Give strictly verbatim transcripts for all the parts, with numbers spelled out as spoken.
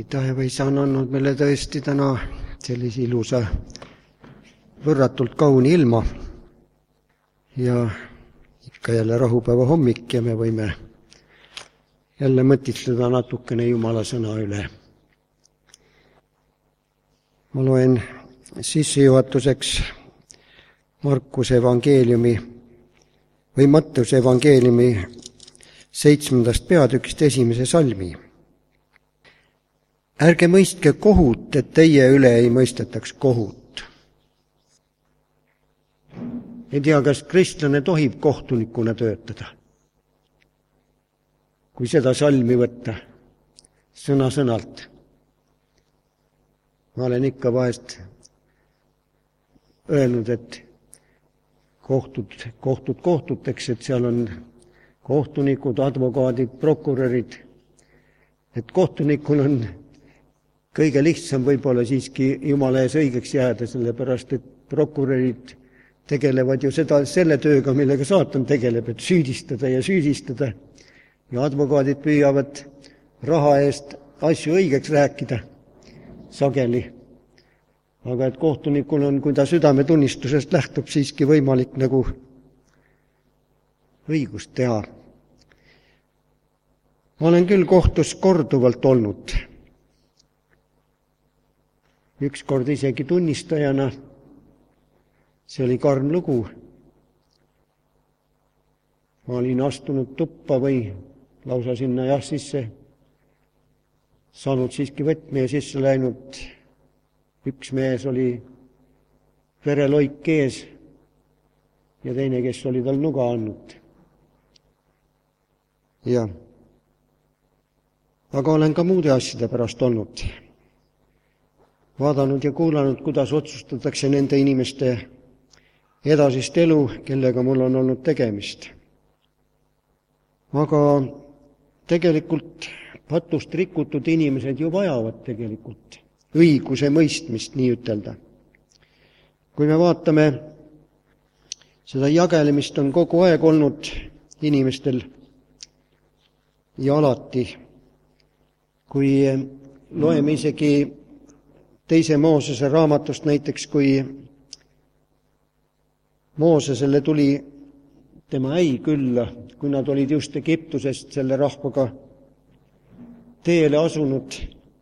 nii, taevaisa on andnud meile tõesti täna sellise ilusa, võrratult kauni ilma ja ikka jälle rahupäeva hommik ja me võime jälle mõtitleda natukene Jumala sõna üle. Ma loen sissejuhatuseks Markuse evangeeliumi või Mattuse evangeeliumi seitsmendast peatükist esimese salmi. Ärge mõistke kohut, et teie üle ei mõistetaks kohut. Ei tea, kas kristlane tohib kohtunikuna töötada. Kui seda salmi võtta sõna-sõnalt. Ma olen ikka vahest öelnud, et kohtud, kohtud kohtuteks, et seal on kohtunikud, advokaadid, prokurörid, et kohtunikul on kõige lihtsam võib-olla siiski Jumala ees õigeks jääda, sellepärast et prokurörid tegelevad ju seda, selle tööga, millega saatan tegeleb, et süüdistada ja süüdistada. Ja advokaadid püüavad raha eest asju õigeks rääkida sageli. Aga et kohtunikul on, kui ta südametunnistusest lähtub, siiski võimalik nagu õigust teha. Ma olen küll kohtus korduvalt olnud. Üks kord isegi tunnistajana. See oli karm lugu. Ma olin astunud tuppa või lausa sinna jah sisse, saanud siiski võtme ja sisse läinud. Üks mees oli vereloik ees ja teine, kes oli tal nuga andnud. Ja. Aga olen ka muude asjade pärast olnud. Vaadanud ja kuulanud, kuidas otsustatakse nende inimeste edasist elu, kellega mul on olnud tegemist. Aga tegelikult patust rikutud inimesed ju vajavad tegelikult õiguse mõistmist, nii ütelda. Kui me vaatame, seda jagelemist on kogu aeg olnud inimestel ja alati. Kui loeme isegi teise Moosese raamatust näiteks, kui Moosesele tuli tema äi külla, kui nad olid just Egiptusest selle rahvaga teele asunud.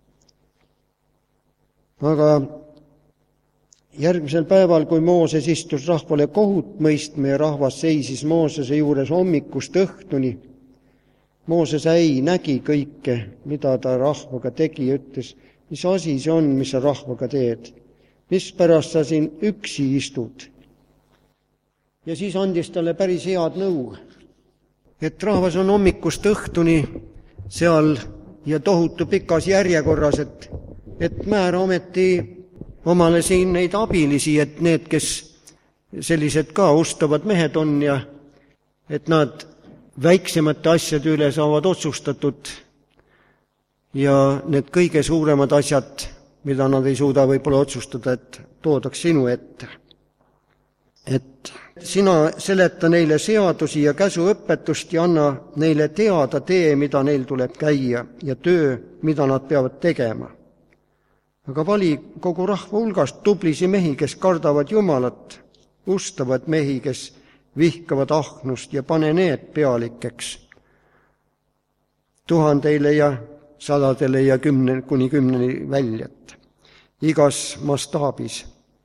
Aga järgmisel päeval, kui Mooses istus rahvale kohut mõistma ja rahvas seisis Moosese juures hommikust õhtuni, Mooses äi nägi kõike, mida ta rahvaga tegi ja ütles, mis asi see on, mis sa rahvaga teed? Mis pärast sa siin üksi istud? Ja siis andis talle päris head nõu, et rahvas on hommikust õhtuni seal ja tohutu pikas järjekorras, et, et määra ometi omale siin neid abilisi, et need, kes sellised ka ustavad mehed on ja et nad väiksemate asjade üle saavad otsustatud ja need kõige suuremad asjad, mida nad ei suuda võib-olla otsustada, et toodaks sinu ette. Et sina seleta neile seadusi ja käsuõpetust ja anna neile teada tee, mida neil tuleb käia ja töö, mida nad peavad tegema. Aga vali kogu rahva hulgast tublisi mehi, kes kardavad Jumalat, ustavad mehi, kes vihkavad ahnust ja pane need pealikeks tuhandeile ja sadadele ja kümne, kuni kümneni väljat, igas mastaabis.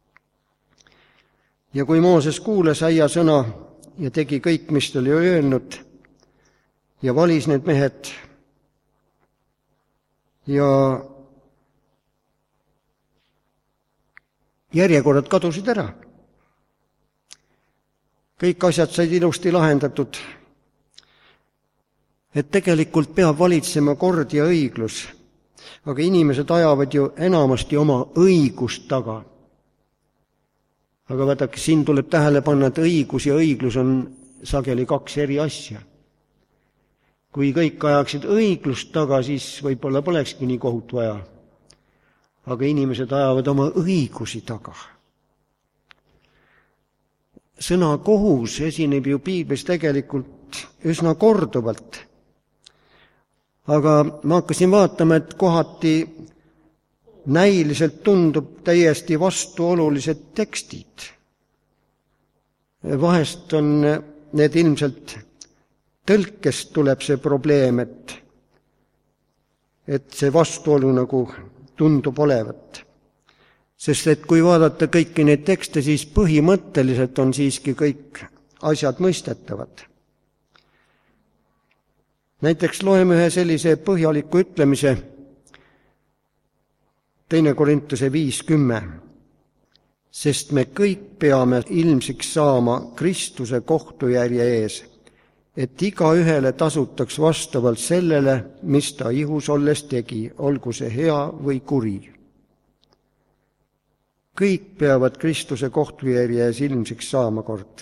Ja kui Mooses kuulas äia sõna ja tegi kõik, mis ta oli öelnud ja valis need mehed ja järjekorrad kadusid ära. Kõik asjad said ilusti lahendatud, et tegelikult peab valitsema kord ja õiglus, aga inimesed ajavad ju enamasti oma õigust taga. Aga vaadake, siin tuleb tähele panna, et õigus ja õiglus on sageli kaks eri asja. Kui kõik ajaksid õiglust taga, siis võib-olla polekski nii kohut vaja. Aga inimesed ajavad oma õigusi taga. Sõna kohus esineb ju piiblis tegelikult üsna korduvalt. Aga ma hakkasin vaatama, et kohati näiliselt tundub täiesti vastuolulised tekstid. Vahest on need ilmselt tõlkest tuleb see probleem, et, et see vastuolu nagu tundub olevat. Sest et kui vaadata kõiki neid tekste, siis põhimõtteliselt on siiski kõik asjad mõistetavad. Näiteks loeme ühe sellise põhjaliku ütlemise, teine Korintuse viis kümme. Sest me kõik peame ilmsiks saama Kristuse kohtujärje ees, et iga ühele tasutaks vastavalt sellele, mis ta ihus olles tegi, olgu see hea või kuri. Kõik peavad Kristuse kohtujärje ees ilmsiks saama kord.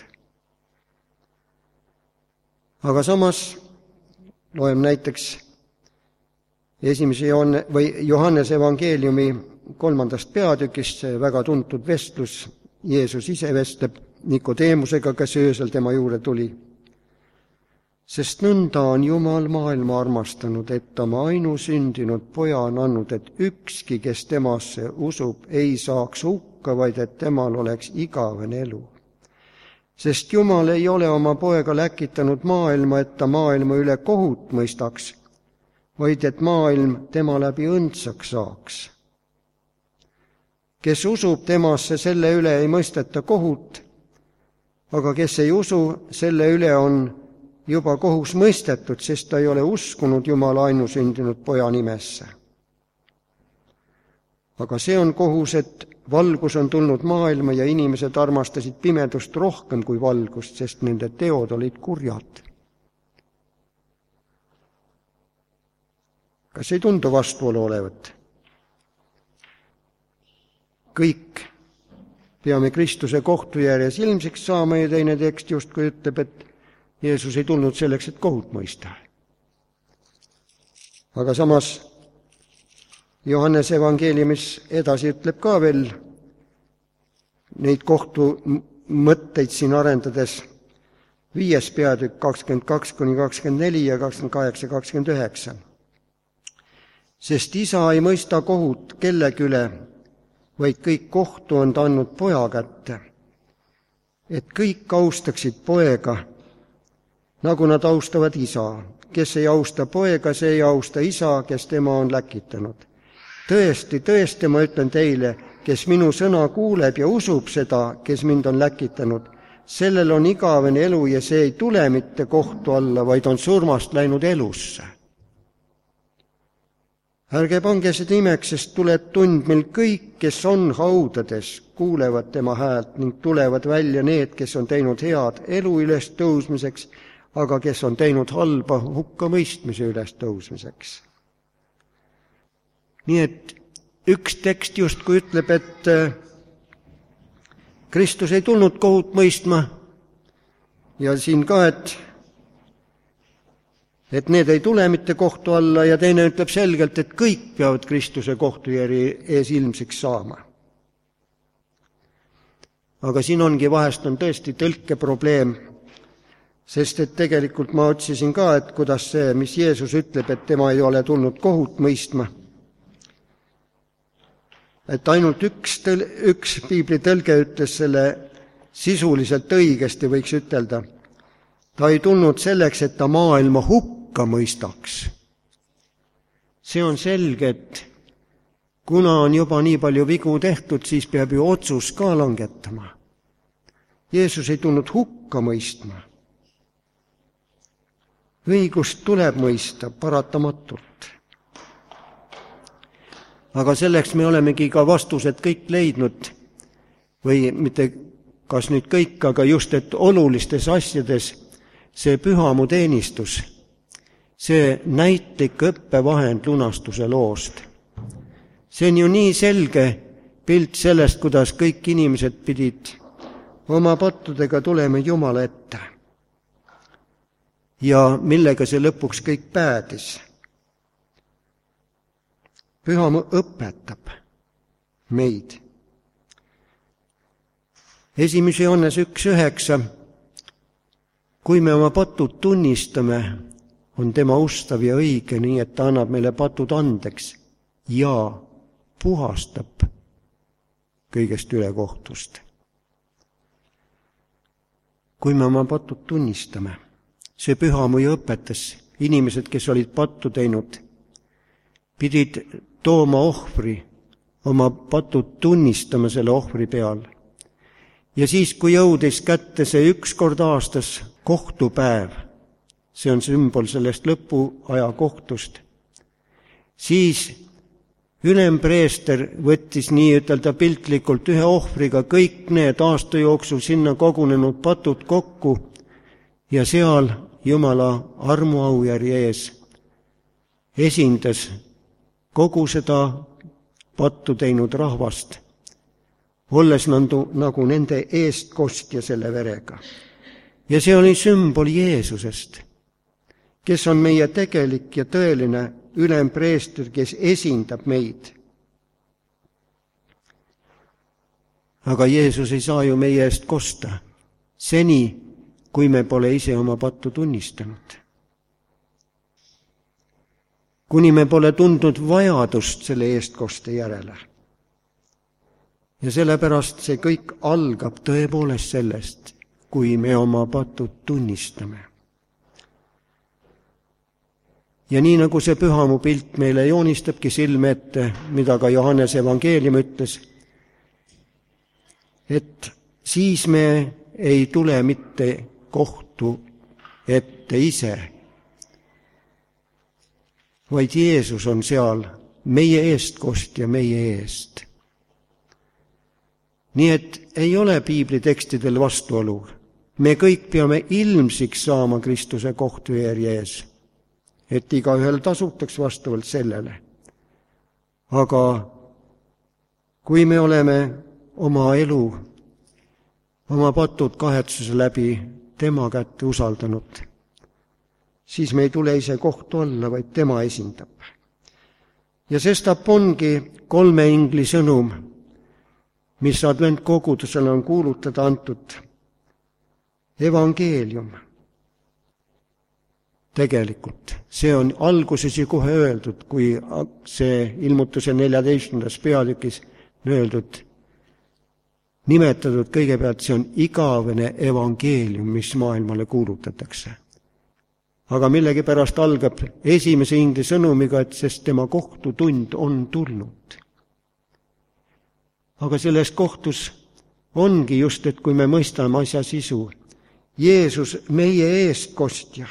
Aga samas loeme näiteks esimese Johanne, või Johannese evangeeliumi kolmandast peatükist, see väga tuntud vestlus, Jeesus ise vestleb Nikodeemusega, kes öösel tema juurde tuli. Sest nõnda on Jumal maailma armastanud, et ta oma ainusündinud poja on andnud, et ükski, kes temasse usub, ei saaks hukka, vaid et temal oleks igavene elu. Sest Jumal ei ole oma poega läkitanud maailma, et ta maailma üle kohut mõistaks, vaid et maailm tema läbi õndsaks saaks. Kes usub temasse, selle üle ei mõisteta kohut, aga kes ei usu, selle üle on juba kohus mõistetud, sest ta ei ole uskunud Jumala ainusündinud poja nimesse. Aga see on kohus, et valgus on tulnud maailma ja inimesed armastasid pimedust rohkem kui valgust, sest nende teod olid kurjad. Kas ei tundu vastuolu olevat? Kõik peame Kristuse kohtujärjes ilmsiks saama ja teine tekst justkui ütleb, et Jeesus ei tulnud selleks, et kohut mõista. Aga samas Johannese evangeeliumis edasi ütleb ka veel neid kohtu mõtteid siin arendades viies peatükk kakskümmend kaks kuni kakskümmend neli ja kakskümmend kaheksa kakskümmend üheksa. Sest isa ei mõista kohut kellegi üle, vaid kõik kohtu on ta andnud poja kätte, et kõik austaksid poega, nagu nad austavad isa. Kes ei austa poega, see ei austa isa, kes tema on läkitanud. Tõesti, tõesti, ma ütlen teile, kes minu sõna kuuleb ja usub seda, kes mind on läkitanud, sellel on igavene elu ja see ei tule mitte kohtu alla, vaid on surmast läinud elusse. Ärge pange seda imeks, sest tuleb tund, mil kõik, kes on haudades, kuulevad tema häält ning tulevad välja need, kes on teinud head elu üles tõusmiseks, aga kes on teinud halba hukka mõistmise üles tõusmiseks. Nii et üks tekst justkui ütleb, et Kristus ei tulnud kohut mõistma ja siin ka, et et need ei tule mitte kohtu alla ja teine ütleb selgelt, et kõik peavad Kristuse kohtujärje ees ilmsiks saama. Aga siin ongi vahest on tõesti tõlkeprobleem, sest et tegelikult ma otsisin ka, et kuidas see, mis Jeesus ütleb, et tema ei ole tulnud kohut mõistma. Et ainult üks, tõl- üks piibli tõlge ütles selle sisuliselt õigesti, võiks ütelda. Ta ei tulnud selleks, et ta maailma hukka mõistaks. See on selge, et kuna on juba nii palju vigu tehtud, siis peab ju otsus ka langetama. Jeesus ei tulnud hukka mõistma. Õigust tuleb mõista paratamatult. Aga selleks me olemegi ka vastused kõik leidnud, või mitte kas nüüd kõik, aga just, et olulistes asjades see pühamu teenistus, see näitlik õppevahend lunastuse loost. See on ju nii selge pilt sellest, kuidas kõik inimesed pidid oma pattudega tulema Jumala ette. Ja millega see lõpuks kõik päädis. Pühamu õpetab meid. Esimese Johannes üks üheksa. Kui me oma patud tunnistame, on tema ustav ja õige, nii et ta annab meile patud andeks ja puhastab kõigest ülekohtust. Kui me oma patud tunnistame, see pühamu ju õpetas, inimesed, kes olid pattu teinud, pidid tooma ohvri, oma patud tunnistama selle ohvri peal. Ja siis, kui jõudis kätte see üks kord aastas kohtupäev, see on sümbol sellest lõpuaja kohtust, siis ülempreester võttis nii ütelda piltlikult ühe ohvriga kõik need aasta jooksul sinna kogunenud patud kokku ja seal Jumala armuaujärje ees esindas kogu seda pattu teinud rahvast, olles nandu, nagu nende eestkostja selle verega. Ja see oli sümbol Jeesusest, kes on meie tegelik ja tõeline ülempreester, kes esindab meid. Aga Jeesus ei saa ju meie eest kosta, seni, kui me pole ise oma pattu tunnistanud. Kuni me pole tundnud vajadust selle eestkoste järele. Ja sellepärast see kõik algab tõepoolest sellest, kui me oma patud tunnistame. Ja nii nagu see pühamu pilt meile joonistabki silme ette, mida ka Johannese evangeelium ütles, et siis me ei tule mitte kohtu ette ise, vaid Jeesus on seal meie eestkostja meie eest. Nii et ei ole piiblitekstidel vastuolu. Me kõik peame ilmsiks saama Kristuse kohtujärje ees, et igaühel tasutaks vastavalt sellele. Aga kui me oleme oma elu, oma patud kahetsuse läbi tema kätte usaldanud, siis me ei tule ise kohtu alla, vaid tema esindab. Ja sestap ongi kolme ingli sõnum, mis adventkogudusele on kuulutada antud. Evangeelium. Tegelikult, see on alguses ju kohe öeldud, kui see ilmutuse neljateistkümnendas peatükis öeldud, nimetatud kõigepealt, see on igavene evangeelium, mis maailmale kuulutatakse. Aga millegipärast algab esimese ingli sõnumiga, et sest tema kohtutund on tulnud. Aga selles kohtus ongi just, et kui me mõistame asja sisu, Jeesus meie eestkostja.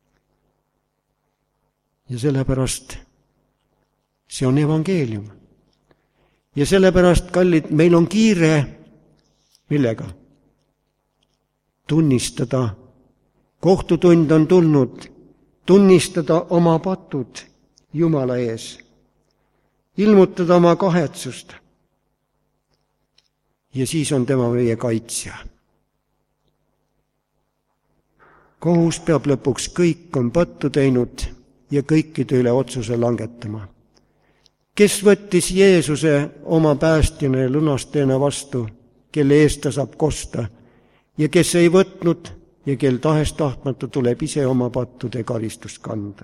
Ja sellepärast see on evangeelium. Ja sellepärast, kallid, meil on kiire, millega? Tunnistada. Kohtutund on tulnud, tunnistada oma patud Jumala ees, ilmutada oma kahetsust. Ja siis on tema meie kaitsja. Kohus peab lõpuks kõik on pattu teinud ja kõikide üle otsuse langetama. Kes võttis Jeesuse oma päästjana ja lunastajana vastu, kelle eest ta saab kosta, ja kes ei võtnud ja kel tahes tahtmata tuleb ise oma pattude karistust kanda.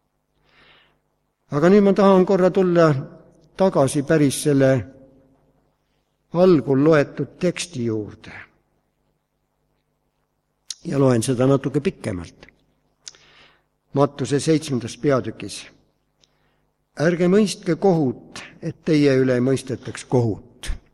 Aga nüüd ma tahan korra tulla tagasi päris selle algul loetud teksti juurde. Ja loen seda natuke pikemalt. Mattuse seitsmendas peatükis. Ärge mõistke kohut, et teie üle mõistetaks kohut.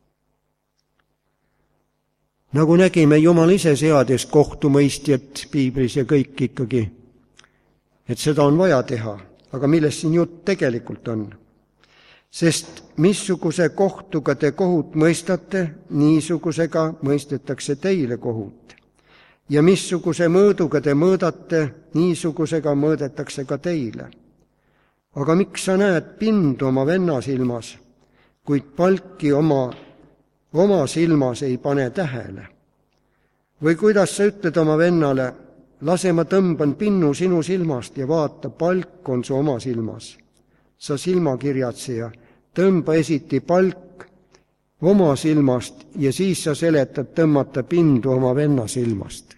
Nagu nägime, Jumal ise seades kohtumõistjat piiblis ja kõik ikkagi, et seda on vaja teha, aga millest siin jutt tegelikult on? Sest missuguse kohtuga te kohut mõistate, niisugusega mõistetakse teile kohut. Ja missuguse mõõduga te mõõdate, niisugusega mõõdetakse ka teile. Aga miks sa näed pindu oma venna silmas, kuid palki oma, oma silmas ei pane tähele? Või kuidas sa ütled oma vennale, lase ma tõmban pinnu sinu silmast ja vaata, palk on su oma silmas. Sa silmakirjatseja, tõmba esiti palk oma silmast ja siis sa seletad tõmmata pindu oma venna silmast.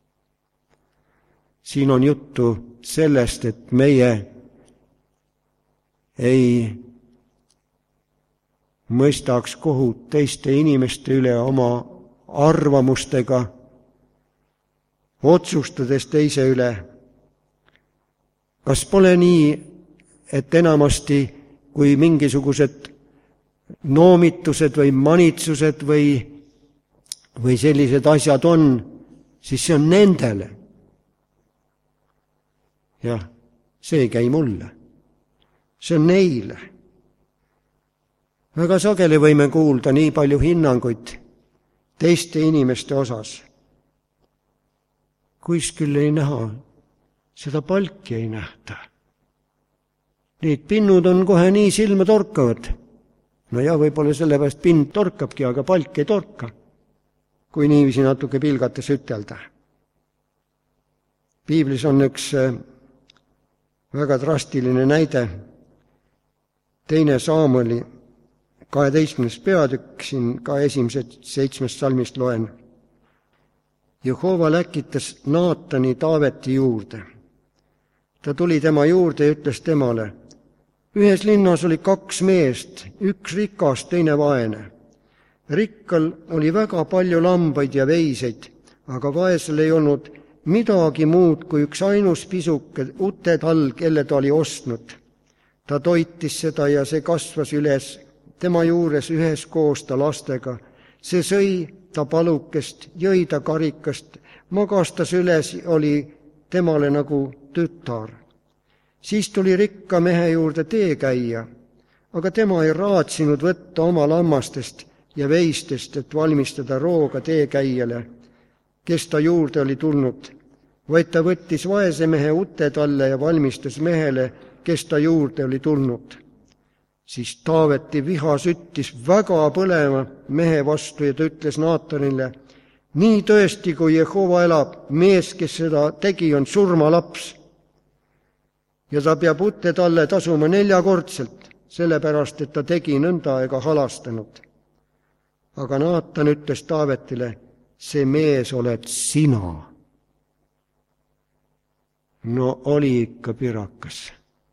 Siin on juttu sellest, et meie ei mõistaks kohut teiste inimeste üle oma arvamustega, otsustades teise üle. Kas pole nii, et enamasti, kui mingisugused noomitused või manitsused või, või sellised asjad on, siis see on nendele. Jah, see ei käi mulle. See on neile. Väga sageli võime kuulda nii palju hinnanguid teiste inimeste osas. Kuskil ei näha, seda palki ei nähta. Need pinnud on kohe nii silma torkavad. No ja võib-olla sellepärast pind torkabki, aga palk ei torka, kui niiviisi natuke pilgates ütelda. Piiblis on üks väga drastiline näide. Teine Saamueli kaheteistkümnes peatükk, siin ka esimesed seitsmest salmist loen. Jehova läkitas Naatani Taaveti juurde. Ta tuli tema juurde ja ütles temale, ühes linnas oli kaks meest, üks rikas, teine vaene. Rikkal oli väga palju lambaid ja veiseid, aga vaesel ei olnud midagi muud kui üks ainus pisuke utetall, kelle ta oli ostnud. Ta toitis seda ja see kasvas üles tema juures üheskoos ta lastega. See sõi ta palukest, jõi ta karikast, magastas üles, oli temale nagu tütar. Siis tuli rikka mehe juurde tee käia, aga tema ei raatsinud võtta oma lammastest ja veistest, et valmistada rooga teekäijale, kes ta juurde oli tulnud, vaid ta võttis vaese mehe utetalle ja valmistas mehele, kes ta juurde oli tulnud. Siis Taaveti viha süttis väga põlema mehe vastu ja ta ütles Naatanile, nii tõesti, kui Jehova elab, mees, kes seda tegi, on surmalaps. Ja ta peab utetalle tasuma neljakordselt, sellepärast, et ta tegi nõnda ega halastanud. Aga Naatan ütles Taavetile, see mees oled sina. No oli ikka pirakas.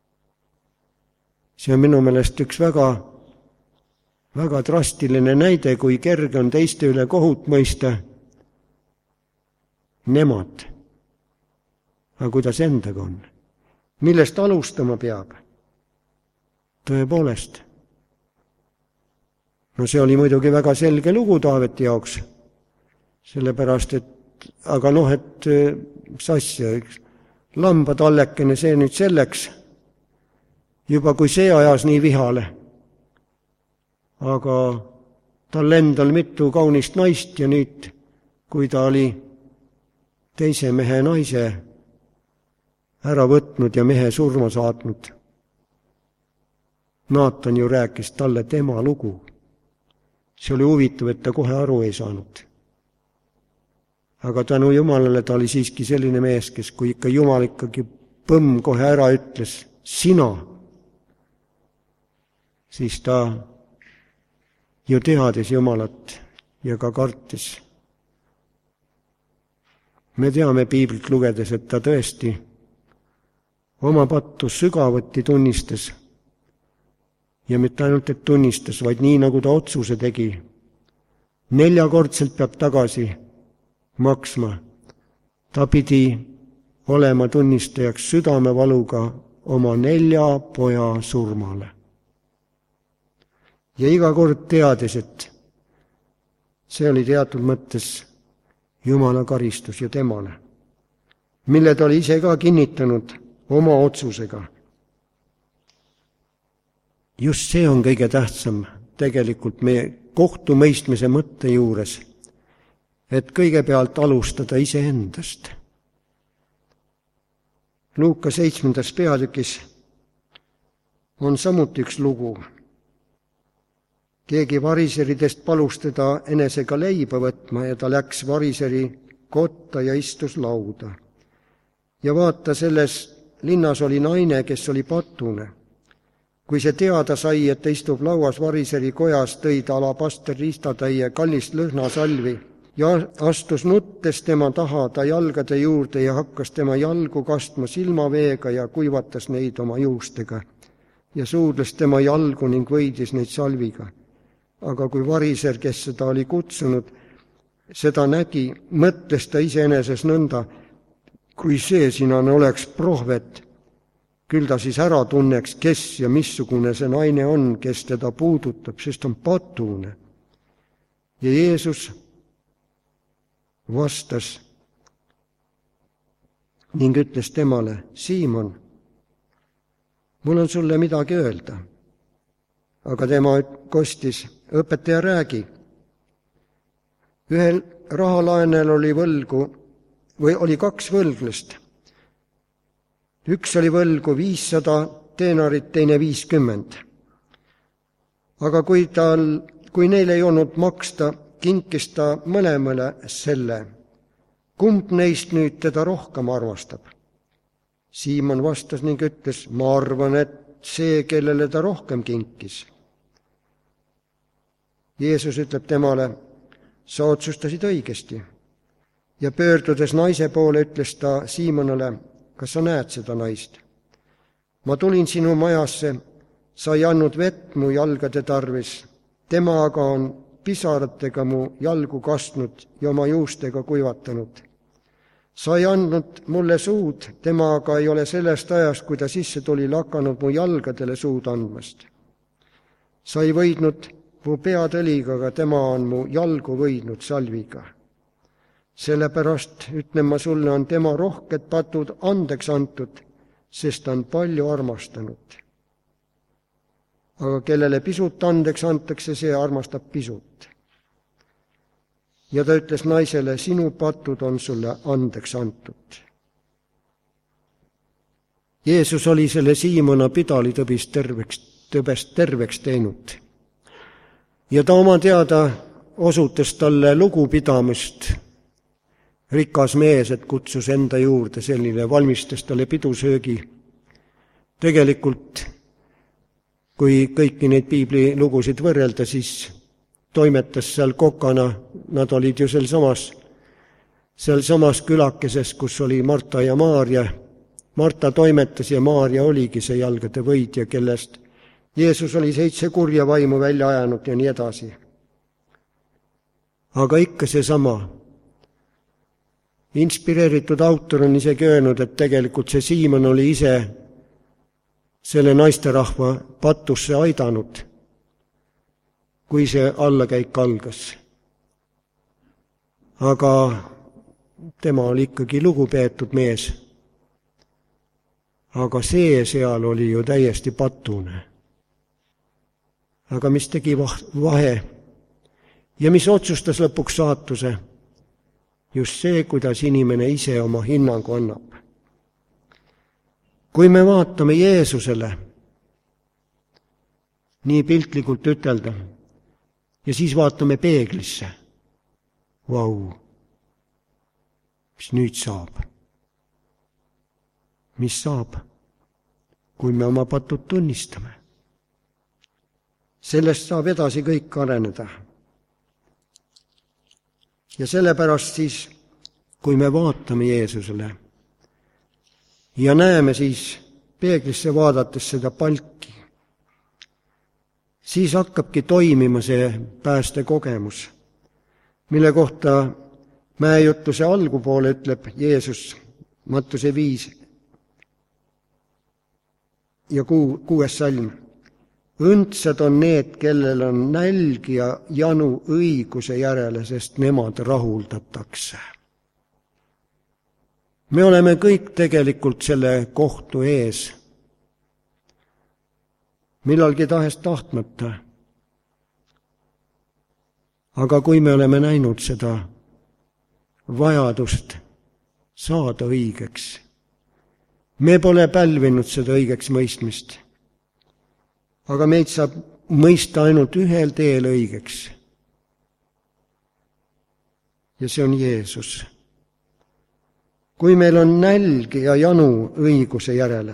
See on minu meelest üks väga, väga drastiline näide, kui kerge on teiste üle kohut mõista. Nemad. Aga kuidas endaga on? Millest alustama peab? Tõepoolest. No see oli muidugi väga selge lugu Taaveti jaoks. Sellepärast, et aga noh, et sasja, lambatallekene see nüüd selleks, juba kui see ajas nii vihale. Aga tal endal mitu kaunist naist ja nüüd, kui ta oli teise mehe naise ära võtnud ja mehe surma saatnud, Naatan ju rääkis talle tema lugu. See oli huvitav, et ta kohe aru ei saanud. Aga tänu Jumalale ta oli siiski selline mees, kes kui ikka Jumal ikkagi põmm kohe ära ütles, sina, siis ta ju teadis Jumalat ja ka kartis. Me teame Piiblit lugedes, et ta tõesti oma pattu sügavuti tunnistas ja mitte ainult, et tunnistas, vaid nii, nagu ta otsuse tegi. Neljakordselt peab tagasi maksma. Ta pidi olema tunnistajaks südamevaluga oma nelja poja surmale. Ja iga kord teadis, et see oli teatud mõttes Jumala karistus ju temale, mille ta oli ise ka kinnitanud oma otsusega. Just see on kõige tähtsam tegelikult meie kohtumõistmise mõtte juures, et kõigepealt alustada iseendast. Luuka seitsmendas peatükis on samuti üks lugu. Keegi variseridest palus teda enesega leiba võtma ja ta läks variseri kotta ja istus lauda. Ja vaata, selles linnas oli naine, kes oli patune. Kui see teada sai, et ta istub lauas variseri kojas, tõi ta alabaster riistatäie kallist lõhnasalvi ja astus nuttes tema taha ta jalgade juurde ja hakkas tema jalgu kastma silmaveega ja kuivatas neid oma juustega ja suudles tema jalgu ning võidis neid salviga. aga kui variser, kes seda oli kutsunud, seda nägi, mõtles ta iseeneses nõnda, kui see sinane oleks prohvet, küll ta siis ära tunneks, kes ja missugune see naine on, kes teda puudutab, sest on patune. Ja Jeesus vastas ning ütles temale, Siimon, mul on sulle midagi öelda. Aga tema kostis, õpetaja, räägi. Ühel rahalaenel oli võlgu, või oli kaks võlglast. Üks oli võlgu viissada teenorit, teine viiskümmend. Aga kui, tal, kui neil ei olnud maksta, kinkis ta mõlemale selle. Kumb neist nüüd teda rohkem armastab? Siimon vastas ning ütles, ma arvan, et see, kellele ta rohkem kinkis. Jeesus ütleb temale, sa otsustasid õigesti. Ja pöördudes naise poole, ütles ta Siimonale, kas sa näed seda naist? Ma tulin sinu majasse, sa ei andnud vett mu jalgade tarvis. Tema aga on pisaratega mu jalgu kastnud ja oma juustega kuivatanud. Sa ei andnud mulle suud, tema aga ei ole sellest ajast, kui ta sisse tuli, lakanud mu jalgadele suud andmast. Sa ei võidnud mu pead õliga, aga tema on mu jalgu võidnud salviga. Sellepärast, ütlen ma sulle, on tema rohked patud andeks antud, sest ta on palju armastanud. Aga kellele pisut andeks antakse, see armastab pisut. Ja ta ütles naisele, sinu patud on sulle andeks antud. Jeesus oli selle Siimona pidalitõbist terveks, tõbest terveks teinud. Ja ta oma teada osutas talle lugupidamist. Rikas mees, et kutsus enda juurde selline, valmistas talle pidusöögi. Tegelikult, kui kõiki neid piibli lugusid võrrelda, siis toimetas seal kokana, nad olid ju seal samas, seal samas külakeses, kus oli Marta ja Maarja. Marta toimetas ja Maarja oligi see jalgade võidja, kellest Jeesus oli seitse kurja vaimu välja ajanud ja nii edasi. Aga ikka see sama. Inspireeritud autor on isegi öelnud, et tegelikult see Siimon oli ise selle naisterahva patusse aidanud, kui see allakäik algas. Aga tema oli ikkagi lugupeetud mees. Aga see seal oli ju täiesti patune. Aga mis tegi vahe ja mis otsustas lõpuks saatuse? Just see, kuidas inimene ise oma hinnangu annab. Kui me vaatame Jeesusele, nii piltlikult ütelda, ja siis vaatame peeglisse, vau, mis nüüd saab? Mis saab, kui me oma patud tunnistame? Sellest saab edasi kõik areneda. Ja sellepärast siis, kui me vaatame Jeesusele ja näeme siis peeglisse vaadates seda palki, siis hakkabki toimima see päästekogemus, mille kohta mäejutluse algupoole ütleb Jeesus, Mattuse viis ja kuu, kuues salm. Õndsad on need, kellel on nälg ja janu õiguse järele, sest nemad rahuldatakse. Me oleme kõik tegelikult selle kohtu ees, millalgi tahest tahtmata. Aga kui me oleme näinud seda vajadust saada õigeks, me pole pälvinud seda õigeks mõistmist. Aga meid saab mõista ainult ühel teel õigeks. Ja see on Jeesus. Kui meil on nälg ja janu õiguse järele,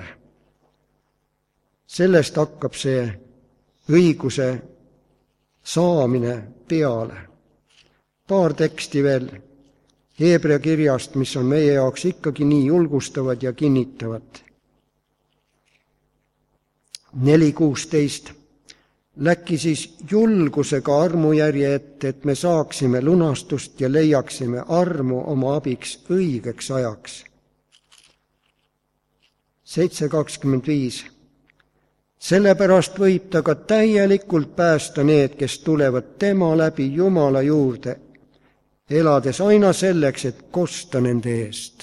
sellest hakkab see õiguse saamine peale. Paar teksti veel Heebrea kirjast, mis on meie jaoks ikkagi nii julgustavad ja kinnitavad. neli kuusteist. läki siis julgusega armujärje ette, et me saaksime lunastust ja leiaksime armu oma abiks õigeks ajaks. seitse kakskümmend viis. Sellepärast võib ta ka täielikult päästa need, kes tulevad tema läbi Jumala juurde, elades aina selleks, et kosta nende eest.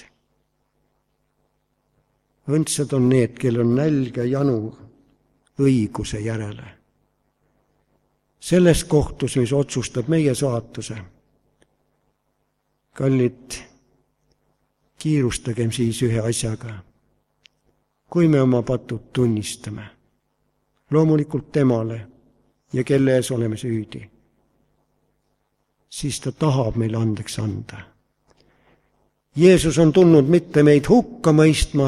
Õndsad on need, kel on nälg ja janu õiguse järele. Selles kohtus, mis otsustab meie saatuse. Kallid, kiirustagem siis ühe asjaga. Kui me oma patud tunnistame, loomulikult temale ja kelle ees oleme süüdi, siis ta tahab meile andeks anda. Jeesus on tulnud mitte meid hukka mõistma,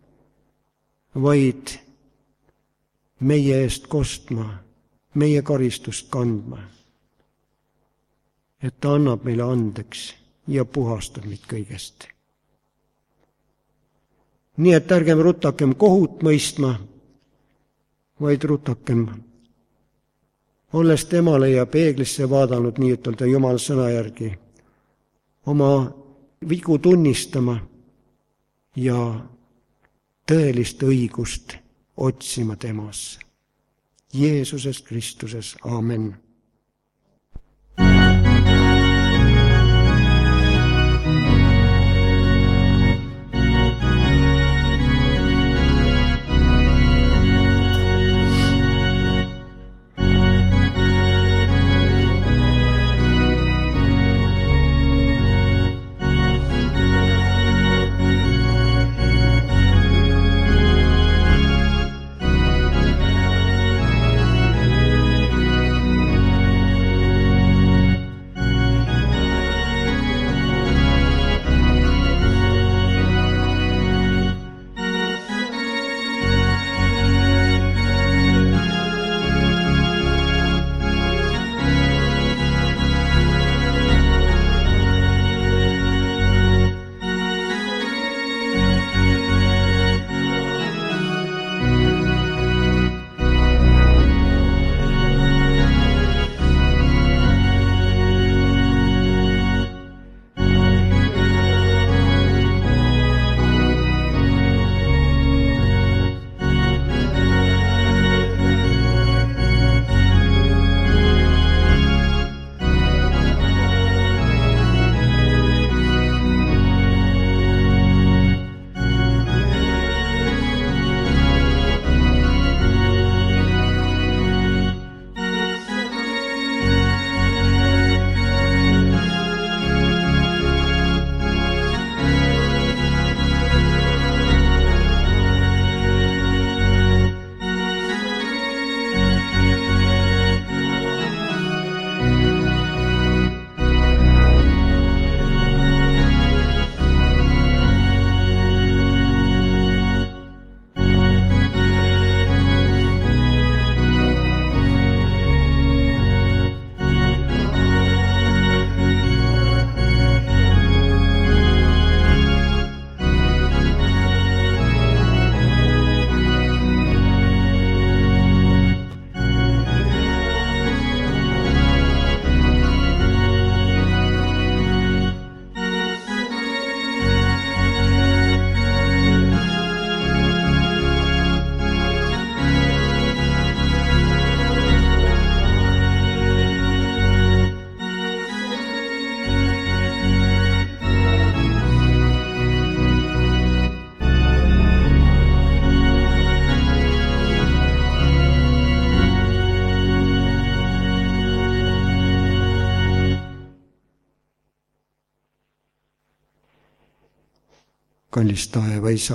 vaid meie eest kostma, meie karistust kandma, et ta annab meile andeks ja puhastab meid kõigest. Nii et ärgem rutakem kohut mõistma, vaid rutakem, olles temale ja peeglisse vaadanud, nii ütelda Jumala sõna järgi, oma vigu tunnistama ja tõelist õigust otsima temas. Jeesuses Kristuses. Aamen. Kallis taeva Isa,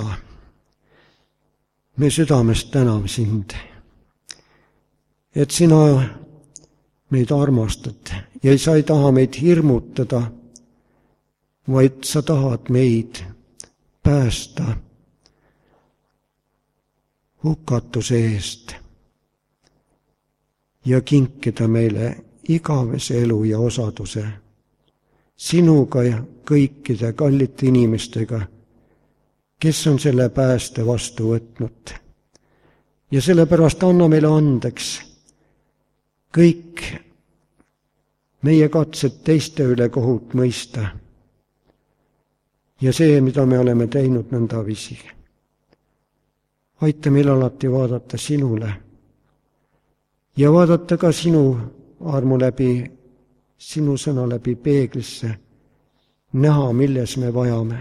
me südamest täname sind, et sina meid armastad ja sa ei taha meid hirmutada, vaid sa tahad meid päästa hukatuse eest ja kinkida meile igavese elu ja osaduse sinuga ja kõikide kallite inimestega, kes on selle pääste vastu võtnud. Ja sellepärast anna meile andeks, kõik meie katsed teiste üle kohut mõista ja see, mida me oleme teinud nõndavisi. Aita meil alati vaadata sinule ja vaadata ka sinu armu läbi, sinu sõna läbi peeglisse, näha, milles me vajame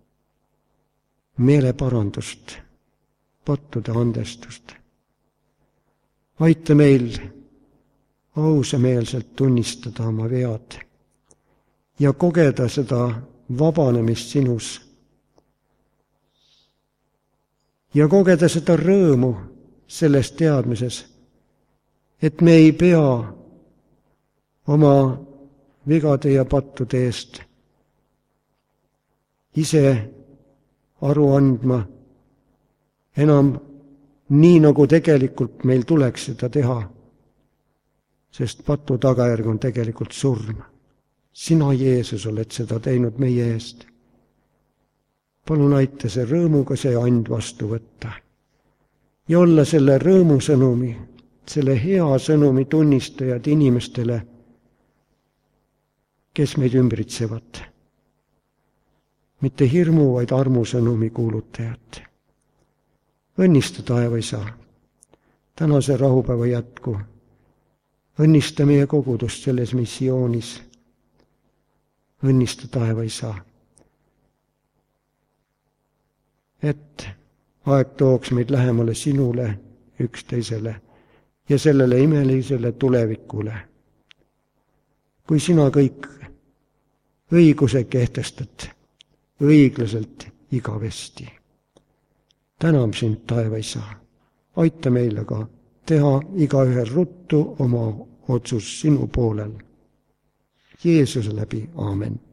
meeleparandust, pattude andestust. Aita meil ausameelselt tunnistada oma vead ja kogeda seda vabanemist sinus ja kogeda seda rõõmu selles teadmises, et me ei pea oma vigade ja pattude eest ise aru andma enam nii, nagu tegelikult meil tuleks seda teha, sest patu tagajärg on tegelikult surm. Sina, Jeesus, oled seda teinud meie eest. Palun aita see rõõmuga see and vastu võtta ja olla selle rõõmusõnumi, selle hea sõnumi tunnistajad inimestele, kes meid ümbritsevad. Mitte hirmu, vaid armusõnumi kuulutajad. Õnnista, taevaisa, tänase rahupäeva jätku. Õnnista meie kogudust selles missioonis. Õnnista, taevaisa, et aeg tooks meid lähemale sinule, üksteisele ja sellele imelisele tulevikule. Kui sina kõik õiguse kehtestad, õiglaselt igavesti. Tänam sind, taevaisa, aita meile ka teha igaühe ruttu oma otsus sinu poolel. Jeesuse läbi, aamen.